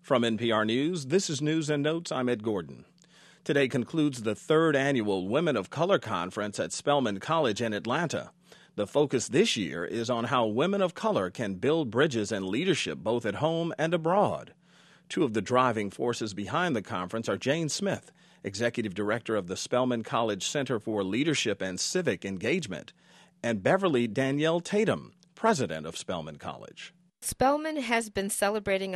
From NPR News, this is News and Notes. I'm Ed Gordon. Today concludes the third annual Women of Color Conference at Spelman College in Atlanta. The focus this year is on how women of color can build bridges and leadership both at home and abroad. Two of the driving forces behind the conference are Jane Smith, Executive Director of the Spelman College Center for Leadership and Civic Engagement, and Beverly Danielle Tatum, President of Spelman College. Spelman has been celebrating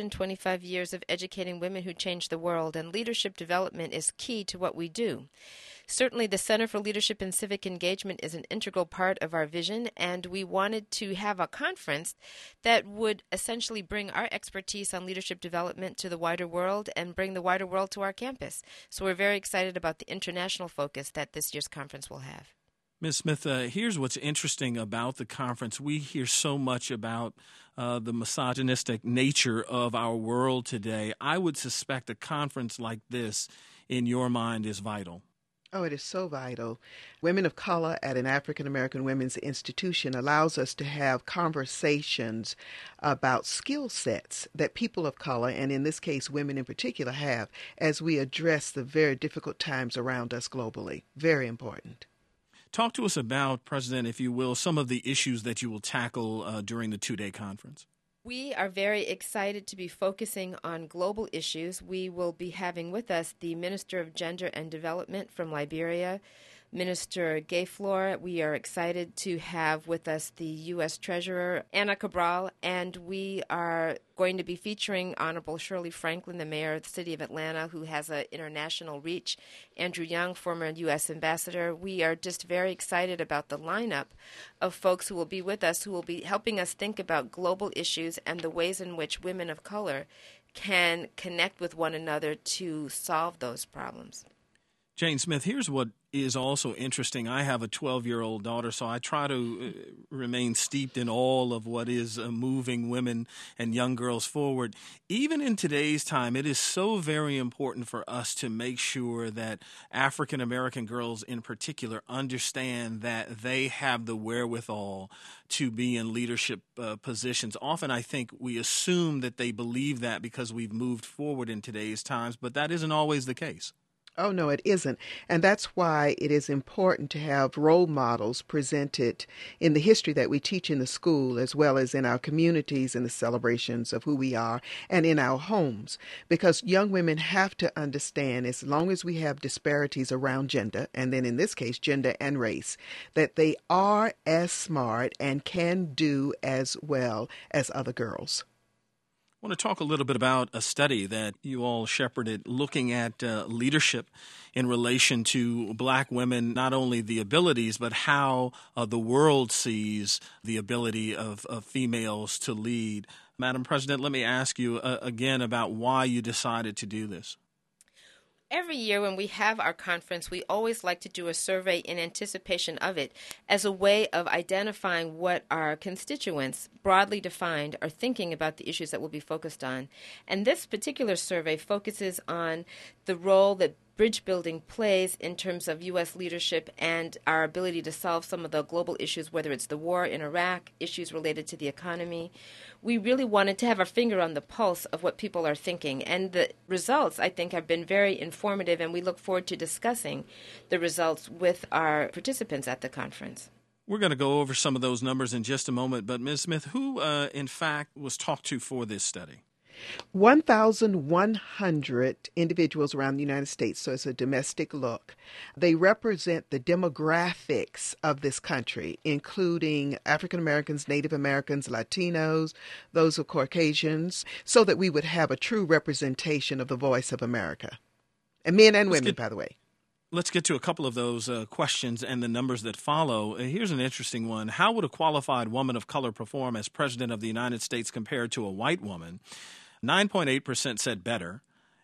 125 years of educating women who change the world, and leadership development is key to what we do. Certainly, the Center for Leadership and Civic Engagement is an integral part of our vision, and we wanted to have a conference that would essentially bring our expertise on leadership development to the wider world and bring the wider world to our campus. So we're very excited about the international focus that this year's conference will have. Ms. Smith, here's what's interesting about the conference. We hear so much about the misogynistic nature of our world today. I would suspect a conference like this, in your mind, is vital. Oh, it is so vital. Women of Color at an African American women's institution allows us to have conversations about skill sets that people of color, and in this case women in particular, have as we address the very difficult times around us globally. Very important. Talk to us about, President, if you will, some of the issues that you will tackle during the two-day conference. We are very excited to be focusing on global issues. We will be having with us the Minister of Gender and Development from Liberia, Minister Gayflor. We are excited to have with us the U.S. Treasurer, Anna Cabral, and we are going to be featuring Honorable Shirley Franklin, the mayor of the city of Atlanta, who has an international reach, Andrew Young, former U.S. ambassador. We are just very excited about the lineup of folks who will be with us, who will be helping us think about global issues and the ways in which women of color can connect with one another to solve those problems. Jane Smith, here's what is also interesting. I have a 12-year-old daughter, so I try to remain steeped in all of what is moving women and young girls forward. Even in today's time, it is so very important for us to make sure that African-American girls in particular understand that they have the wherewithal to be in leadership positions. Often I think we assume that they believe that because we've moved forward in today's times, but that isn't always the case. Oh, no, it isn't. And that's why it is important to have role models presented in the history that we teach in the school, as well as in our communities and the celebrations of who we are, and in our homes. Because young women have to understand, as long as we have disparities around gender, and then in this case, gender and race, that they are as smart and can do as well as other girls. I want to talk a little bit about a study that you all shepherded looking at leadership in relation to black women, not only the abilities, but how the world sees the ability of females to lead. Madam President, let me ask you again about why you decided to do this. Every year when we have our conference, we always like to do a survey in anticipation of it as a way of identifying what our constituents, broadly defined, are thinking about the issues that we'll be focused on. And this particular survey focuses on the role that bridge building plays in terms of U.S. leadership and our ability to solve some of the global issues, whether it's the war in Iraq, issues related to the economy. We really wanted to have our finger on the pulse of what people are thinking. And the results, I think, have been very informative, and we look forward to discussing the results with our participants at the conference. We're going to go over some of those numbers in just a moment. But, Ms. Smith, who, in fact, was talked to for this study? 1,100 individuals around the United States, so it's a domestic look. They represent the demographics of this country, including African Americans, Native Americans, Latinos, those of Caucasians, so that we would have a true representation of the voice of America. And men and women, by the way. Let's get to a couple of those questions and the numbers that follow. Here's an interesting one. How would a qualified woman of color perform as president of the United States compared to a white woman? 9.8% said better,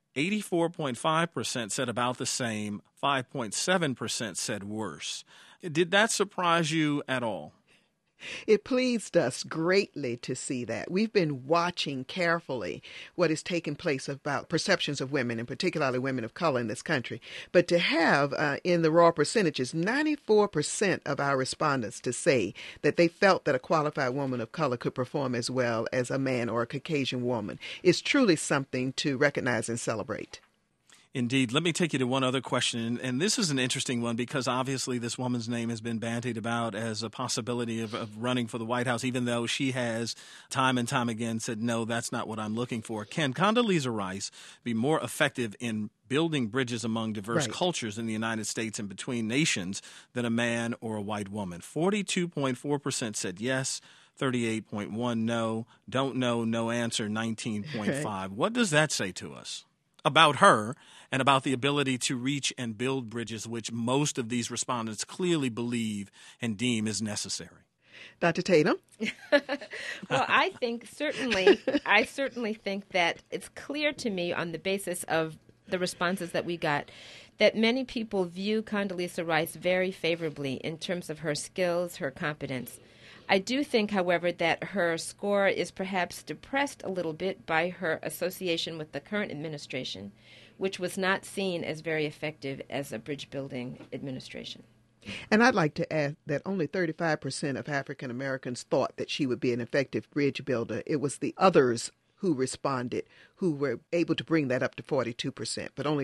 84.5% said about the same, 5.7% said worse. Did that surprise you at all? It pleased us greatly to see that. We've been watching carefully what is taking place about perceptions of women, and particularly women of color in this country. But to have, in the raw percentages, 94% of our respondents to say that they felt that a qualified woman of color could perform as well as a man or a Caucasian woman is truly something to recognize and celebrate. Indeed. Let me take you to one other question, and this is an interesting one because obviously this woman's name has been bandied about as a possibility of running for the White House, even though she has time and time again said, no, that's not what I'm looking for. Can Condoleezza Rice be more effective in building bridges among diverse cultures in the United States and between nations than a man or a white woman? 42.4% said yes. 38.1 no. Don't know, no answer, 19.5. What does that say to us about her and about the ability to reach and build bridges, which most of these respondents clearly believe and deem is necessary? Dr. Tatum? Well, I certainly think that it's clear to me on the basis of the responses that we got that many people view Condoleezza Rice very favorably in terms of her skills, her competence. I do think, however, that her score is perhaps depressed a little bit by her association with the current administration, which was not seen as very effective as a bridge-building administration. And I'd like to add that only 35% of African Americans thought that she would be an effective bridge builder. It was the others who responded who were able to bring that up to 42%. But only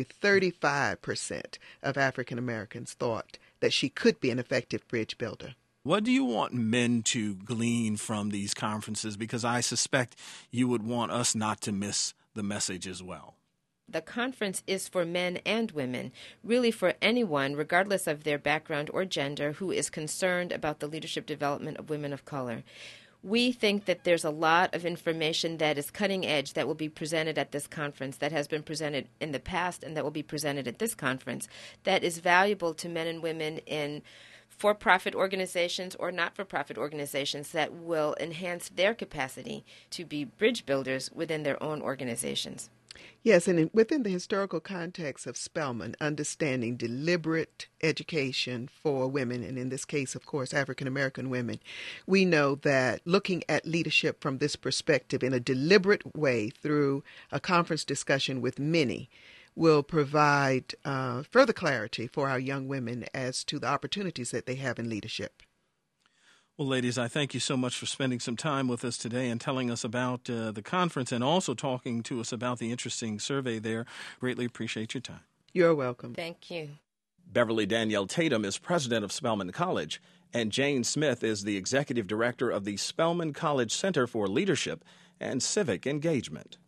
35% of African Americans thought that she could be an effective bridge builder. What do you want men to glean from these conferences? Because I suspect you would want us not to miss the message as well. The conference is for men and women, really for anyone, regardless of their background or gender, who is concerned about the leadership development of women of color. We think that there's a lot of information that is cutting edge that will be presented at this conference, that has been presented in the past and that will be presented at this conference, that is valuable to men and women in for-profit organizations or not-for-profit organizations that will enhance their capacity to be bridge builders within their own organizations. Yes, and within the historical context of Spelman, understanding deliberate education for women, and in this case, of course, African American women, we know that looking at leadership from this perspective in a deliberate way through a conference discussion with many will provide further clarity for our young women as to the opportunities that they have in leadership. Well, ladies, I thank you so much for spending some time with us today and telling us about the conference and also talking to us about the interesting survey there. Greatly appreciate your time. You're welcome. Thank you. Beverly Danielle Tatum is president of Spelman College, and Jane Smith is the executive director of the Spelman College Center for Leadership and Civic Engagement.